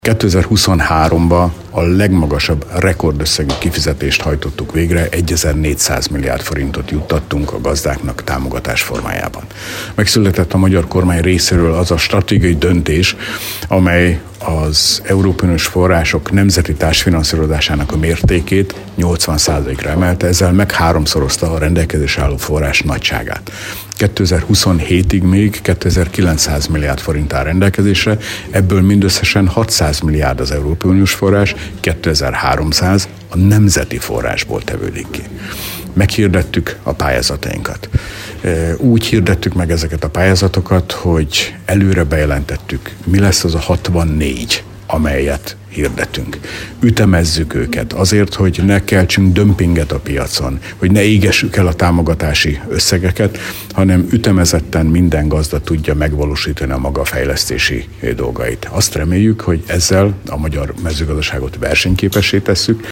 2023-ban a legmagasabb rekordösszegű kifizetést hajtottuk végre, 1400 milliárd forintot juttattunk a gazdáknak támogatás formájában. Megszületett a magyar kormány részéről az a stratégiai döntés, amely az Európai Uniós források nemzeti társfinanszírozásának a mértékét 80%-ra emelte, ezzel meg háromszorozta a rendelkezésre álló forrás nagyságát. 2027-ig még 2900 milliárd forint áll rendelkezésre, ebből mindösszesen 600 milliárd az Európai Uniós forrás, 2300 a nemzeti forrásból tevődik ki. Meghirdettük a pályázatainkat. Úgy hirdettük meg ezeket a pályázatokat, hogy előre bejelentettük, mi lesz az a 64, amelyet hirdetünk. Ütemezzük őket azért, hogy ne keltsünk dömpinget a piacon, hogy ne égessük el a támogatási összegeket, hanem ütemezetten minden gazda tudja megvalósítani a maga fejlesztési dolgait. Azt reméljük, hogy ezzel a magyar mezőgazdaságot versenyképessé tesszük.